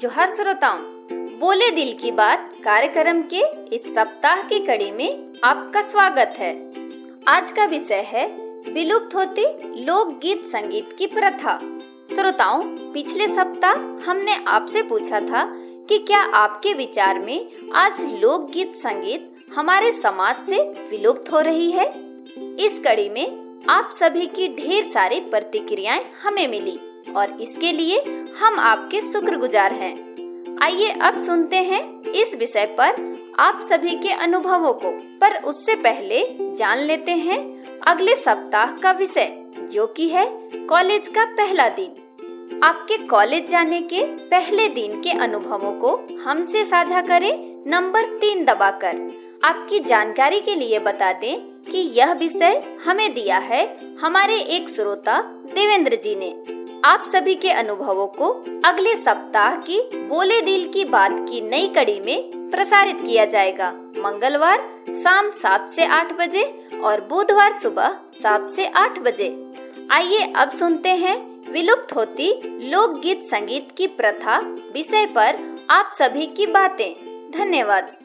जोहार श्रोताओं, बोले दिल की बात कार्यक्रम के इस सप्ताह की कड़ी में आपका स्वागत है। आज का विषय है विलुप्त होती लोकगीत संगीत की प्रथा। श्रोताओं, पिछले सप्ताह हमने आपसे पूछा था कि क्या आपके विचार में आज लोकगीत संगीत हमारे समाज से विलुप्त हो रही है। इस कड़ी में आप सभी की ढेर सारी प्रतिक्रियाएं हमें मिली और इसके लिए हम आपके शुक्रगुजार हैं। आइए अब सुनते हैं इस विषय पर आप सभी के अनुभवों को, पर उससे पहले जान लेते हैं अगले सप्ताह का विषय, जो कि है कॉलेज का पहला दिन। आपके कॉलेज जाने के पहले दिन के अनुभवों को हमसे साझा करें नंबर 3 दबाकर। आपकी जानकारी के लिए बता दें कि यह विषय हमें दिया है हमारे एक श्रोता देवेंद्र जी ने। आप सभी के अनुभवों को अगले सप्ताह की बोले दिल की बात की नई कड़ी में प्रसारित किया जाएगा, मंगलवार शाम 7 से 8 बजे और बुधवार सुबह 7 से 8 बजे। आइए अब सुनते हैं विलुप्त होती लोकगीत संगीत की प्रथा विषय पर आप सभी की बातें। धन्यवाद।